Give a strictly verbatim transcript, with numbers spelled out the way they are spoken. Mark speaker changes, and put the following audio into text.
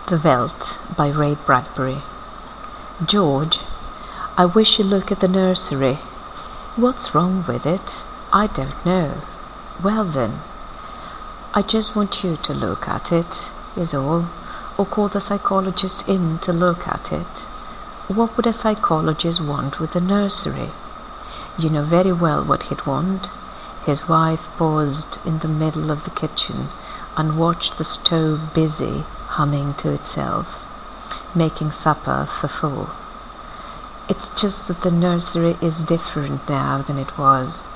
Speaker 1: The Veldt by Ray Bradbury. George, I wish you'd look at the nursery. What's wrong with it? I don't know. Well then, I just want you to look at it, is all, or call the psychologist in to look at it. What would a psychologist want with a nursery? You know very well what he'd want. His wife paused in the middle of the kitchen and watched the stove busy, humming to itself, making supper for four. It's just that the nursery is different now than it was.